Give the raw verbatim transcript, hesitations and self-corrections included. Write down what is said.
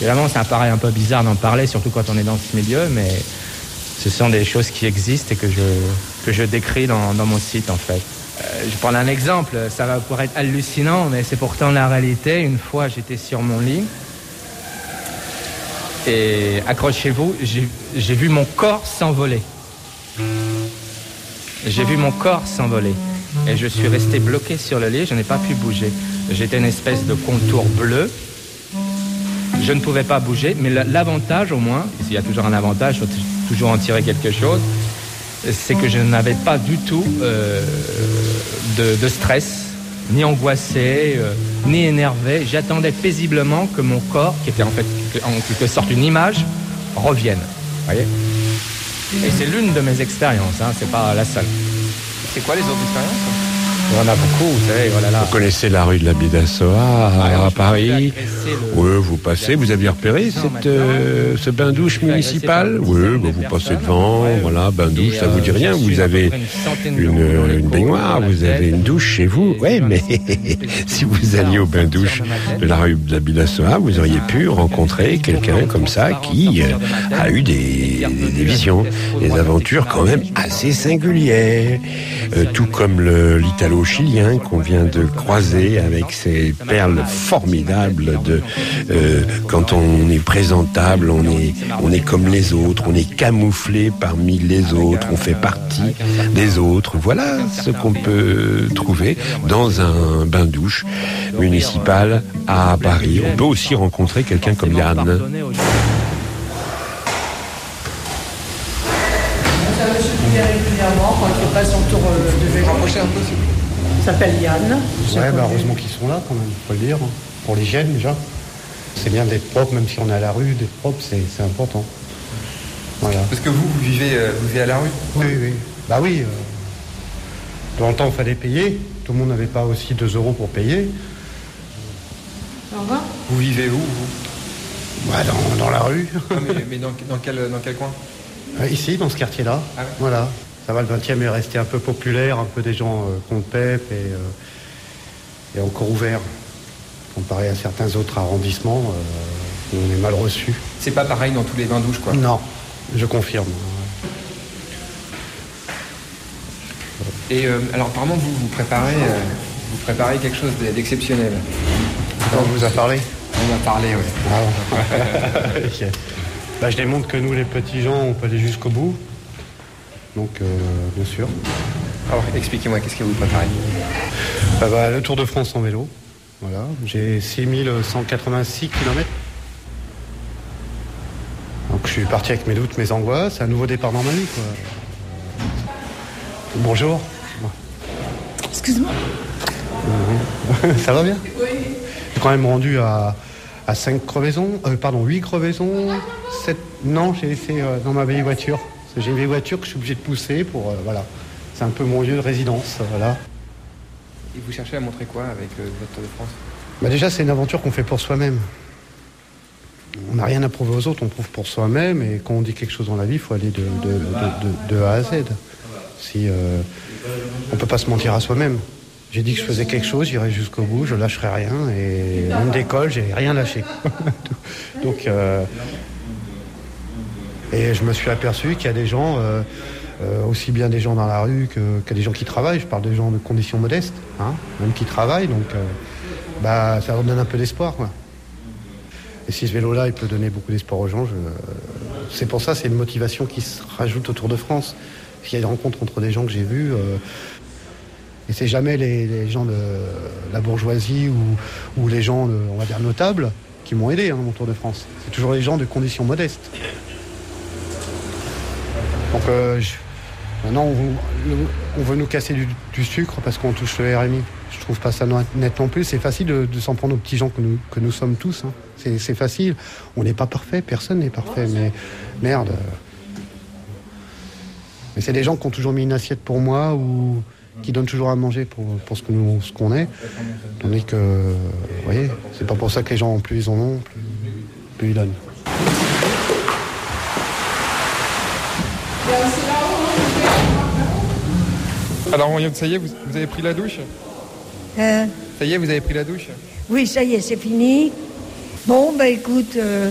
Évidemment, ça paraît un peu bizarre d'en parler, surtout quand on est dans ce milieu, mais ce sont des choses qui existent et que je, que je décris dans, dans mon site, en fait. Euh, je prends un exemple, ça va pouvoir être hallucinant, mais c'est pourtant la réalité. Une fois, j'étais sur mon lit et, accrochez-vous, j'ai, j'ai vu mon corps s'envoler. J'ai vu mon corps s'envoler. Et je suis resté bloqué sur le lit, je n'ai pas pu bouger. J'étais une espèce de contour bleu. Je ne pouvais pas bouger, mais l'avantage au moins, il y a toujours un avantage, il faut toujours en tirer quelque chose, c'est que je n'avais pas du tout euh, de, de stress, ni angoissé, euh, ni énervé. J'attendais paisiblement que mon corps, qui était en fait en quelque sorte une image, revienne. Voyez ? Et c'est l'une de mes expériences, hein, c'est pas la seule. C'est quoi les autres expériences ? Il y en a beaucoup, vous savez, voilà là. Vous connaissez la rue de la Bidassoa à, Alors, à Paris. Le... Oui, vous passez, vous avez repéré cette, euh, ce bain-douche municipal. Oui, bah, vous passez devant, ouais, voilà, bain-douche, ça vous dit rien. Vous avez une, une baignoire, vous avez une douche chez vous. Oui, mais si vous alliez au bain-douche de la rue de la Bidassoa, vous auriez pu rencontrer quelqu'un comme ça qui euh, a eu des, des, des visions, des aventures quand même assez singulières. Euh, tout comme le, l'Italo-Chilien qu'on vient de croiser avec ces perles formidables de euh, quand on est présentable, on est on est comme les autres, on est camouflé parmi les autres, on fait partie des autres. Voilà ce qu'on peut trouver dans un bain-douche municipal à Paris. On peut aussi rencontrer quelqu'un comme Yann. Régulièrement quand il fait pas son tour de vélo. Rapprochez un peu, s'il vous plaît. Il s'appelle Yann. Ouais, bah heureusement qu'ils sont là quand même, faut le dire. Pour l'hygiène déjà. C'est bien d'être propre, même si on est à la rue, d'être propre, c'est, c'est important. Voilà. Parce que vous, vous vivez, euh, vous vivez à la rue ? Oui, oui. Bah oui. Euh, dans le temps, il fallait payer. Tout le monde n'avait pas aussi deux euros pour payer. Au revoir. Vous vivez où, vous ? Bah dans, dans la rue. Non, mais mais dans, dans, quel, dans quel coin ? Euh, ici, dans ce quartier-là. Ah ouais. Voilà. Ça va, le vingtième est resté un peu populaire, un peu des gens euh, qu'on pèpe et, euh, et encore ouvert. Comparé à certains autres arrondissements, euh, on est mal reçu. C'est pas pareil dans tous les bains-douches, quoi ? Non, je confirme. Et euh, alors, apparemment, vous, vous, préparez, euh, vous préparez quelque chose d'exceptionnel. On vous a parlé ? On m'a parlé, oui. Ah bon. Okay. Bah, je démontre que nous, les petits gens, on peut aller jusqu'au bout. Donc, euh, bien sûr. Alors, expliquez-moi, qu'est-ce que vous préparez ? bah, bah, Le Tour de France en vélo. Voilà. J'ai six mille cent quatre-vingt-six kilomètres. Donc, je suis parti avec mes doutes, mes angoisses. Un nouveau départ dans ma vie, quoi. Bonjour. Excuse-moi. Euh, Ça va bien ? Oui. J'ai quand même rendu à, à cinq crevaisons, euh, pardon, huit crevaisons, sept... Non, j'ai laissé euh, dans ma vieille voiture. Parce que j'ai une vieille voiture que je suis obligé de pousser pour... Euh, voilà. C'est un peu mon lieu de résidence, voilà. Et vous cherchez à montrer quoi avec euh, votre Tour de France ? Bah déjà, c'est une aventure qu'on fait pour soi-même. On n'a rien à prouver aux autres, on prouve pour soi-même. Et quand on dit quelque chose dans la vie, il faut aller de, de, de, de, de A à Z. Si, euh, on ne peut pas se mentir à soi-même. J'ai dit que je faisais quelque chose, j'irai jusqu'au bout, je lâcherai rien. Et même d'école, j'ai rien lâché. Donc, euh, et je me suis aperçu qu'il y a des gens, euh, euh, aussi bien des gens dans la rue que, que des gens qui travaillent. Je parle de gens de conditions modestes, hein, même qui travaillent. Donc, euh, bah, ça leur donne un peu d'espoir, quoi. Et si ce vélo-là, il peut donner beaucoup d'espoir aux gens, je, euh, c'est pour ça, c'est une motivation qui se rajoute au Tour de France. Parce qu'il y a des rencontres entre des gens que j'ai vus. Euh, et c'est jamais les, les gens de la bourgeoisie ou, ou les gens, de, on va dire, notables qui m'ont aidé, hein, mon Tour de France. C'est toujours les gens de conditions modestes. Donc euh, je, maintenant, on, on veut nous casser du, du sucre parce qu'on touche le R M I. Je trouve pas ça net non plus. C'est facile de, de s'en prendre aux petits gens que nous, que nous sommes tous. Hein. C'est, c'est facile. On n'est pas parfait. Personne n'est parfait. Mais merde... Mais c'est des gens qui ont toujours mis une assiette pour moi ou qui donnent toujours à manger pour, pour ce, que nous, ce qu'on est. Tandis que, vous voyez, c'est pas pour ça que les gens, plus ils en ont, plus, plus ils donnent. Alors, ça y est, vous, vous avez pris la douche ? Euh, Ça y est, vous avez pris la douche ? oui, ça y est, c'est fini. Bon, bah écoute, euh,